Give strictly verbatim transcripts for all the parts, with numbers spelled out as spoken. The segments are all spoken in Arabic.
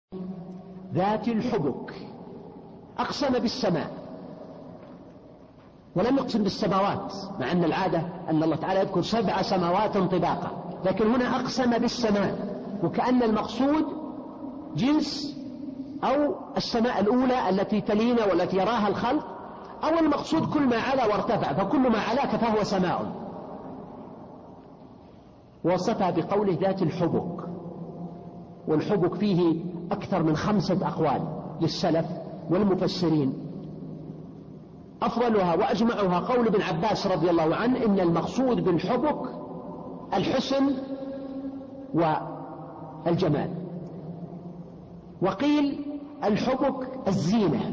ذات الحبك. أقسم بالسماء ولم يقسم بالسماوات، مع أن العادة أن الله تعالى يذكر سبع سماوات طباقا، لكن هنا أقسم بالسماء، وكأن المقصود جنس أو السماء الأولى التي تلينا والتي يراها الخلق، أو المقصود كل ما علا وارتفع، فكل ما علاك فهو سماء. وصفها بقوله ذات الحبك، والحبك فيه أكثر من خمسة أقوال للسلف والمفسرين، أفضلها وأجمعها قول ابن عباس رضي الله عنه إن المقصود بالحبك الحسن والجمال. وقيل الحبك الزينة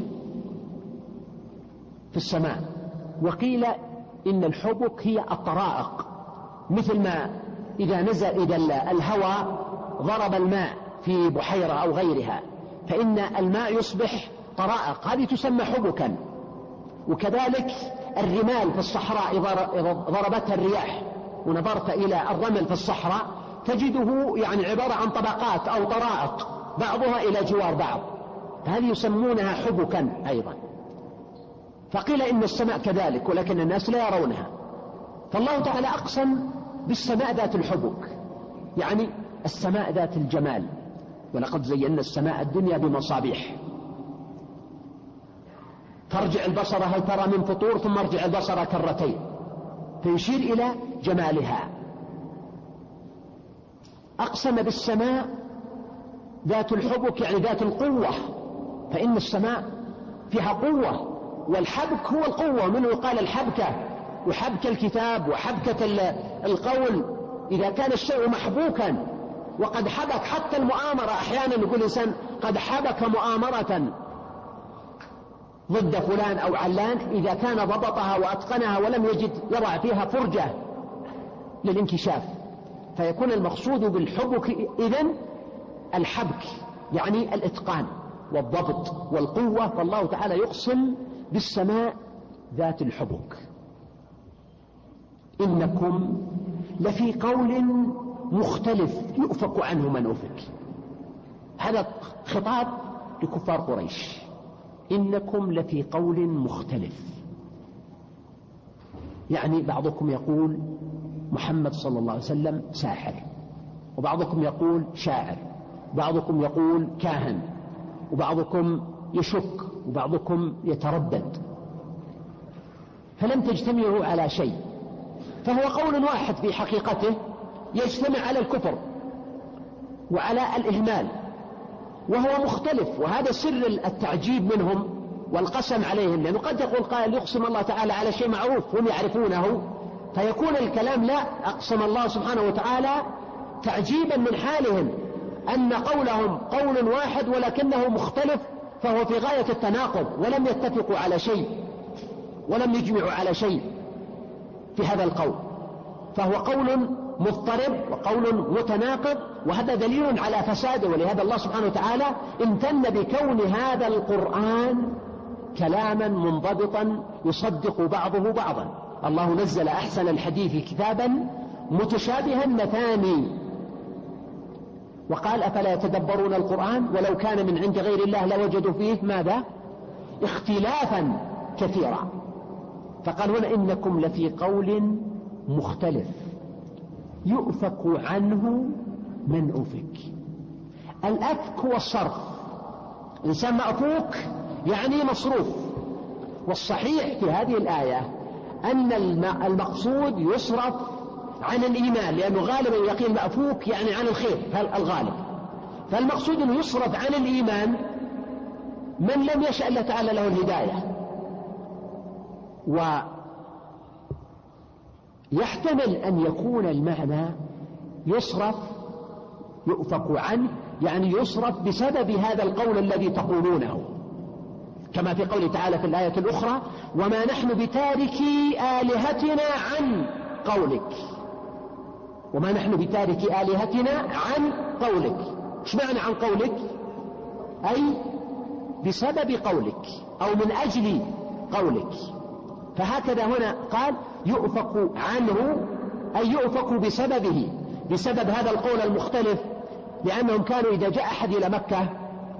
في السماء، وقيل إن الحبك هي الطرائق، مثل ما إذا نزل إذا الهواء ضرب الماء في بحيرة أو غيرها فإن الماء يصبح طرائق، هذه تسمى حبكا. وكذلك الرمال في الصحراء إذا ضربتها الرياح ونظرت إلى الرمل في الصحراء تجده يعني عبارة عن طبقات أو طرائق بعضها إلى جوار بعض، هذه يسمونها حبكا أيضا. فقيل إن السماء كذلك، ولكن الناس لا يرونها. فالله تعالى أقسم بالسماء ذات الحبك، يعني السماء ذات الجمال. ولقد زينا السماء الدنيا بمصابيح، فارجع البصر هل ترى من فطور ثم ارجع البصر كرتين، فيشير إلى جمالها. أقسم بالسماء ذات الحبك يعني ذات القوة، فإن السماء فيها قوة، والحبك هو القوة، منه يقال الحبكة وحبك الكتاب وحبكة القول إذا كان الشيء محبوكا. وقد حبك حتى المؤامرة، أحيانا يقول الإنسان قد حبك مؤامرة ضد فلان أو علان إذا كان ضبطها وأتقنها ولم يجد يضع فيها فرجة للانكشاف، فيكون المقصود بالحبك إذن الحبك يعني الإتقان والضبط والقوة. فالله تعالى يقسم بالسماء ذات الحبك. إنكم لفي قول مختلف يؤفك عنه من أفك. هذا خطاب لكفار قريش، إنكم لفي قول مختلف، يعني بعضكم يقول محمد صلى الله عليه وسلم ساحر، وبعضكم يقول شاعر، بعضكم يقول كاهن، وبعضكم يشك، وبعضكم يتردد، فلم تجتمعوا على شيء. فهو قول واحد في حقيقته يجتمع على الكفر وعلى الإهمال، وهو مختلف، وهذا سر التعجيب منهم والقسم عليهم، لأنه قد يقول قائل يقسم الله تعالى على شيء معروف هم يعرفونه، فيكون الكلام لا، أقسم الله سبحانه وتعالى تعجيبا من حالهم أن قولهم قول واحد ولكنه مختلف، فهو في غاية التناقض، ولم يتفقوا على شيء ولم يجمعوا على شيء في هذا القول، فهو قول مضطرب وقول متناقض، وهذا دليل على فساده. ولهذا الله سبحانه وتعالى امتن بكون هذا القرآن كلاما منضبطا يصدق بعضه بعضا. الله نزل أحسن الحديث كتابا متشابها مثاني، وقال أفلا يتدبرون القرآن ولو كان من عند غير الله لوجدوا فيه ماذا؟ اختلافا كثيرا. فقال هنا إنكم لفي قول مختلف يؤفك عنه من أفك. الأفك هو الصرف، إنسان مأفوك يعني مصروف. والصحيح في هذه الآية أن المقصود يصرف عن الإيمان، لأنه غالبا يقين مأفوك يعني عن الخير الغالب، فالمقصود أنه يصرف عن الإيمان من لم يشأ الله تعالى له الهداية. ويحتمل أن يكون المعنى يصرف يؤفك عنه يعني يصرف بسبب هذا القول الذي تقولونه، كما في قوله تعالى في الآية الأخرى وما نحن بتاركي آلهتنا عن قولك. وما نحن بتاركي آلهتنا عن قولك، ايش معنى عن قولك؟ أي بسبب قولك أو من أجل قولك. فهكذا هنا قال يؤفك عنه أي يؤفك بسببه، بسبب هذا القول المختلف، لأنهم كانوا إذا جاء أحد إلى مكة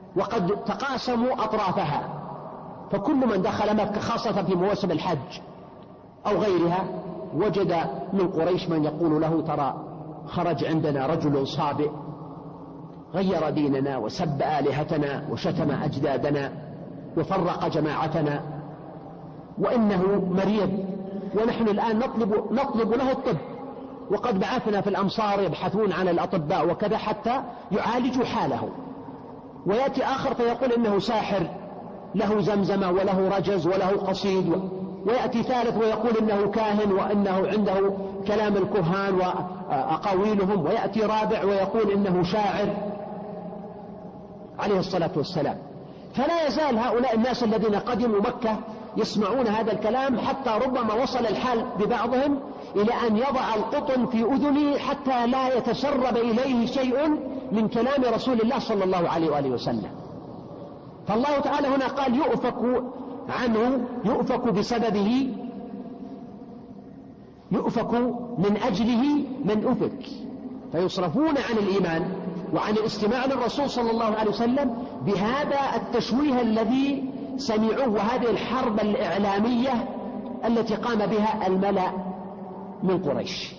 وقد تقاسموا أطرافها، فكل من دخل مكة خاصة في مواسم الحج أو غيرها وجد من قريش من يقول له ترى خرج عندنا رجل صابئ غير ديننا وسب آلهتنا وشتم أجدادنا وفرق جماعتنا وإنه مريض، ونحن الآن نطلب, نطلب له الطب، وقد بعثنا في الأمصار يبحثون عن الأطباء وكذا حتى يعالجوا حاله. ويأتي آخر فيقول إنه ساحر له زمزمة وله رجز وله قصيد، ويأتي ثالث ويقول إنه كاهن وإنه عنده كلام الكهان وأقاويلهم، ويأتي رابع ويقول إنه شاعر عليه الصلاة والسلام. فلا يزال هؤلاء الناس الذين قدموا مكة يسمعون هذا الكلام، حتى ربما وصل الحال ببعضهم إلى أن يضع القطن في أذنه حتى لا يتسرب إليه شيء من كلام رسول الله صلى الله عليه وآله وسلم. فالله تعالى هنا قال يؤفك عنه، يؤفك بسببه، يؤفك من أجله من أفك، فيصرفون عن الإيمان وعن الاستماع للرسول صلى الله عليه وسلم بهذا التشويه الذي سمعوه، وهذه الحرب الإعلامية التي قام بها الملأ من قريش.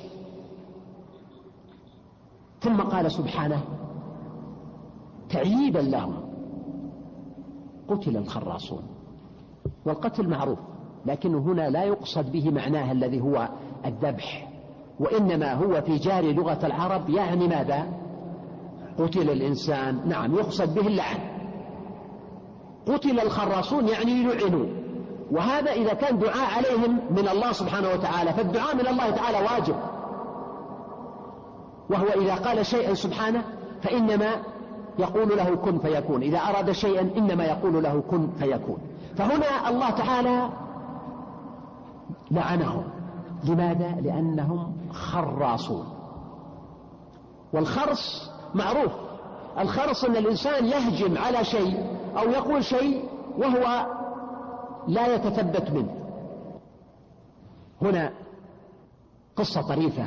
ثم قال سبحانه تعييبا لهم قتل الخراصون. والقتل معروف، لكن هنا لا يقصد به معناه الذي هو الذبح، وإنما هو في جاري لغة العرب يعني ماذا؟ قتل الإنسان، نعم يقصد به اللعن. قتل الخراصون يعني يلعنوا، وهذا إذا كان دعاء عليهم من الله سبحانه وتعالى، فالدعاء من الله تعالى واجب، وهو إذا قال شيئا سبحانه فإنما يقول له كن فيكون، إذا أراد شيئا إنما يقول له كن فيكون. فهنا الله تعالى لعنهم، لماذا؟ لأنهم خراصون. والخرص معروف، الخرص أن الإنسان يهجم على شيء أو يقول شيء وهو لا يتثبت منه. هنا قصة طريفة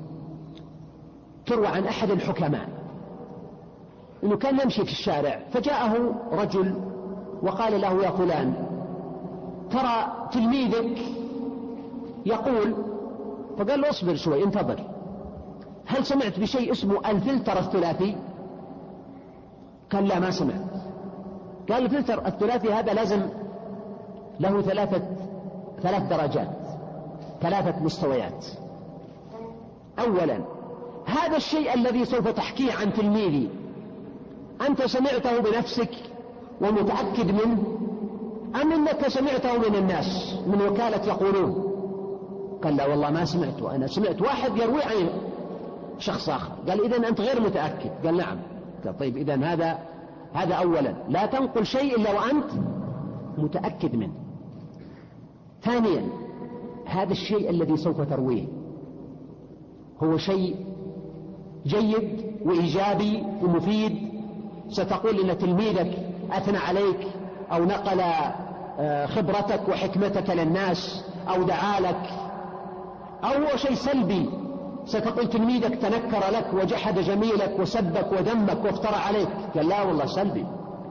تروى عن أحد الحكماء أنه كان يمشي في الشارع فجاءه رجل وقال له يا فلان ترى تلميذك يقول، فقال له اصبر شوي انتظر، هل سمعت بشيء اسمه الفلتر الثلاثي؟ قال لا ما سمعت. قال الفلتر الثلاثي هذا لازم له ثلاثة ثلاث درجات، ثلاثة مستويات. أولا هذا الشيء الذي سوف تحكيه عن تلميذي أنت سمعته بنفسك ومتأكد منه، أم أنك سمعته من الناس من وكالة يقولون؟ قال لا والله ما سمعته، أنا سمعت واحد يروي عن شخص آخر. قال إذن أنت غير متأكد؟ قال نعم. قال طيب إذن هذا هذا أولا لا تنقل شيء إلا وأنت متأكد منه. ثانيا هذا الشيء الذي سوف ترويه هو شيء جيد وإيجابي ومفيد، ستقول إن تلميذك أثنى عليك أو نقل خبرتك وحكمتك للناس أو دعا لك، أو هو شيء سلبي، ستقول تلميذك تنكر لك وجحد جميلك وسبك ودمك وافترى عليك. قال لا والله سلبي.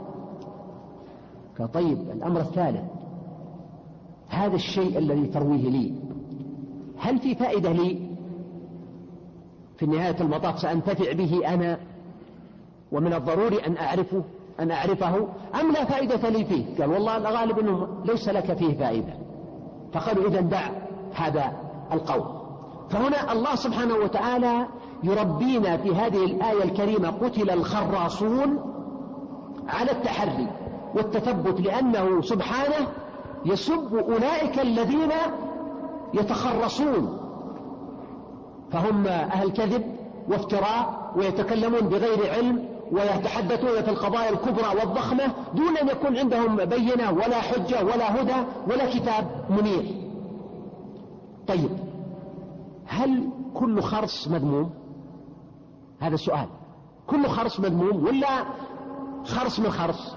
قال طيب الأمر الثالث هذا الشيء الذي ترويه لي هل في فائدة لي؟ في نهاية المطاف سأنتفع به أنا ومن الضروري أن أعرفه أن أعرفه أم لا فائدة لي فيه؟ قال والله الغالب أنه ليس لك فيه فائدة. فقالوا إذن دع هذا القول. فهنا الله سبحانه وتعالى يربينا في هذه الآية الكريمة قتل الخراصون على التحري والتثبت، لأنه سبحانه يسب أولئك الذين يتخرصون، فهم أهل كذب وافتراء ويتكلمون بغير علم ويتحدثون في القضايا الكبرى والضخمة دون أن يكون عندهم بينة ولا حجة ولا هدى ولا كتاب منير. طيب هل كل خرص مذموم؟ هذا السؤال. كل خرص مذموم ولا خرص من خرص؟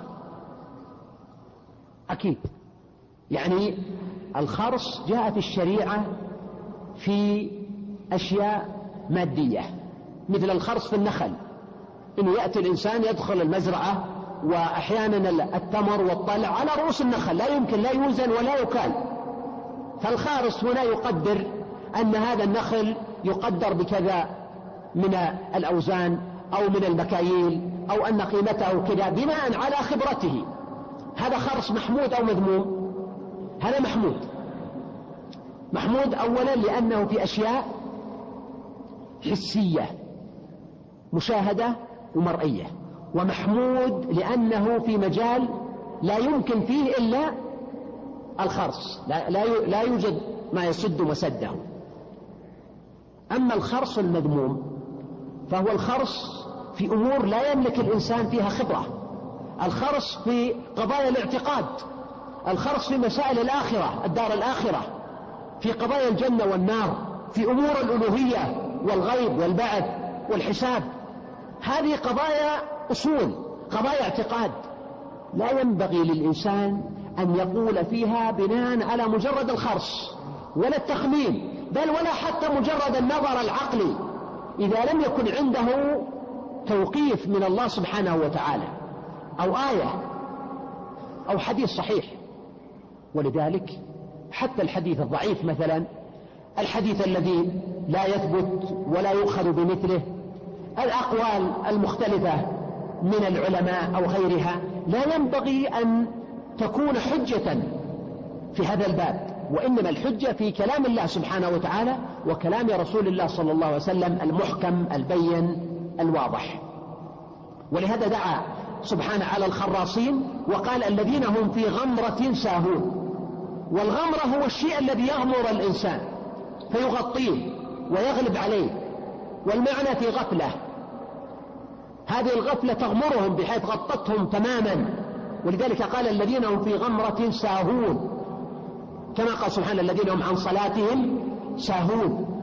أكيد. يعني الخرص جاء في الشريعة في أشياء مادية، مثل الخرص في النخل، إنه يأتي الإنسان يدخل المزرعة وأحيانا التمر والطلع على رؤوس النخل، لا يمكن لا يوزن ولا يكال. فالخارص هنا يقدر أن هذا النخل يقدر بكذا من الأوزان أو من المكاييل، أو أن قيمته كذا بناء على خبرته. هذا خرص محمود أو مذموم؟ هذا محمود. محمود أولا لأنه في أشياء حسية مشاهدة ومرئية، ومحمود لأنه في مجال لا يمكن فيه إلا الخرص، لا, لا, لا يوجد ما يسد مسده. أما الخرص المذموم فهو الخرص في أمور لا يملك الإنسان فيها خبرة، الخرص في قضايا الاعتقاد، الخرص في مسائل الآخرة الدار الآخرة، في قضايا الجنة والنار، في أمور الألوهية والغيب والبعث والحساب. هذه قضايا أصول، قضايا اعتقاد، لا ينبغي للإنسان أن يقول فيها بناء على مجرد الخرص ولا التخمين، بل ولا حتى مجرد النظر العقلي إذا لم يكن عنده توقيف من الله سبحانه وتعالى أو آية أو حديث صحيح. ولذلك حتى الحديث الضعيف مثلا، الحديث الذي لا يثبت ولا يؤخذ بمثله، الأقوال المختلفة من العلماء أو غيرها، لا ينبغي أن تكون حجة في هذا الباب، وإنما الحجة في كلام الله سبحانه وتعالى وكلام رسول الله صلى الله عليه وسلم المحكم البين الواضح. ولهذا دعا سبحانه على الخراصين وقال الذين هم في غمرة ساهون. والغمرة هو الشيء الذي يغمر الإنسان فيغطيه ويغلب عليه، والمعنى في غفلة، هذه الغفلة تغمرهم بحيث غطتهم تماما. ولذلك قال الذين هم في غمرة ساهون، كما قال سبحانه الذين هم عن صلاتهم ساهون،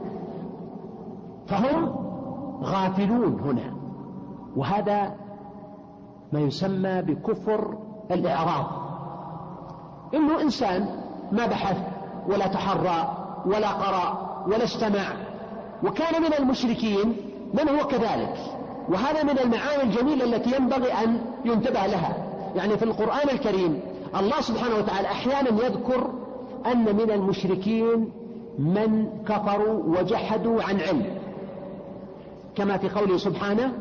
فهم غافلون هنا. وهذا ما يسمى بكفر الإعراض، إنه إنسان ما بحث ولا تحرى ولا قرأ ولا استمع، وكان من المشركين من هو كذلك. وهذا من المعاني الجميلة التي ينبغي أن ينتبه لها. يعني في القرآن الكريم الله سبحانه وتعالى أحيانا يذكر أن من المشركين من كفروا وجحدوا عن علم، كما في قوله سبحانه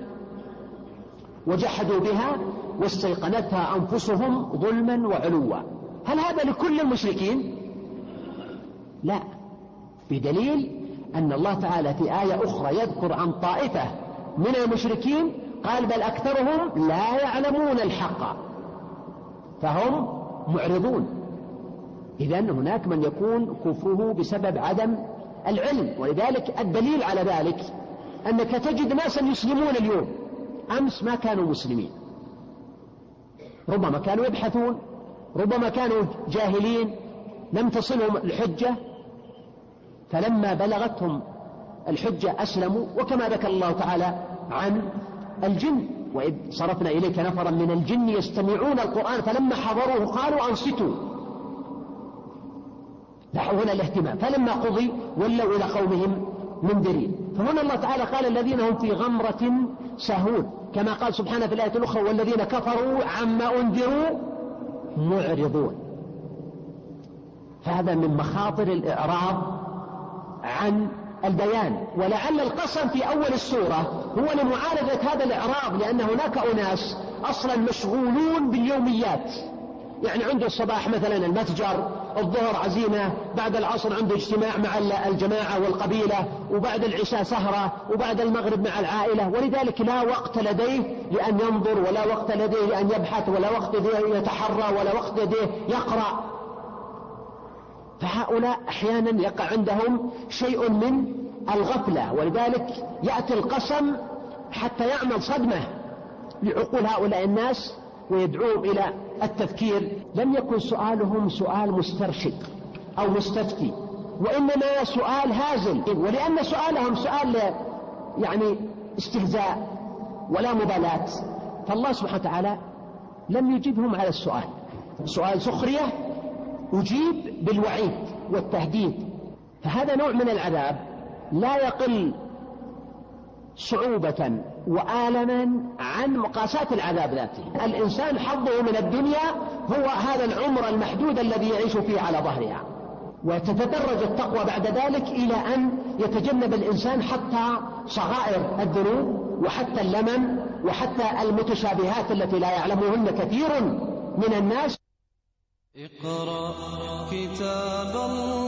وجحدوا بها واستيقنتها أنفسهم ظلما وعلوا. هل هذا لكل المشركين؟ لا، بدليل أن الله تعالى في آية أخرى يذكر عن طائفة من المشركين قال بل أكثرهم لا يعلمون الحق فهم معرضون. إذن هناك من يكون كفره بسبب عدم العلم. ولذلك الدليل على ذلك أنك تجد ناسا يسلمون اليوم، أمس ما كانوا مسلمين، ربما كانوا يبحثون، ربما كانوا جاهلين لم تصلهم الحجة، فلما بلغتهم الحجة أسلموا. وكما ذكر الله تعالى عن الجن وإذ صرفنا إليك نفرا من الجن يستمعون القرآن فلما حضروه قالوا أنصتوا، هنا الاهتمام، فلما قضي ولوا إلى قومهم منذرين. فهنا الله تعالى قال الذين هم في غمرة ساهون، كما قال سبحانه في الآية الأخرى والذين كفروا عما أنذروا معرضون. فهذا من مخاطر الإعراض عن البيان. ولعل القسم في أول السورة هو لمعالجة هذا الإعراض، لأن هناك أناس أصلا مشغولون باليوميات، يعني عنده الصباح مثلا المتجر، الظهر عزيمة، بعد العصر عنده اجتماع مع الجماعة والقبيلة، وبعد العشاء سهرة، وبعد المغرب مع العائلة، ولذلك لا وقت لديه لأن ينظر، ولا وقت لديه لأن يبحث، ولا وقت لديه يتحرى، ولا وقت لديه يقرأ. فهؤلاء أحيانا يقع عندهم شيء من الغفلة، ولذلك يأتي القسم حتى يعمل صدمة لعقول هؤلاء الناس ويدعوهم إلى التفكير. لم يكن سؤالهم سؤال مسترشد أو مستفتي، وإنما سؤال هازل، ولأن سؤالهم سؤال يعني استهزاء ولا مبالاة، فالله سبحانه وتعالى لم يجيبهم على السؤال، سؤال سخرية أجيب بالوعيد والتهديد. فهذا نوع من العذاب لا يقل صعوبة وآلما عن مقاساة العذاب ذاته. الإنسان حظه من الدنيا هو هذا العمر المحدود الذي يعيش فيه على ظهرها، وتتدرج التقوى بعد ذلك إلى أن يتجنب الإنسان حتى صغائر الذنوب وحتى اللمم وحتى المتشابهات التي لا يعلمهن كثير من الناس. اقرأ كتاب الله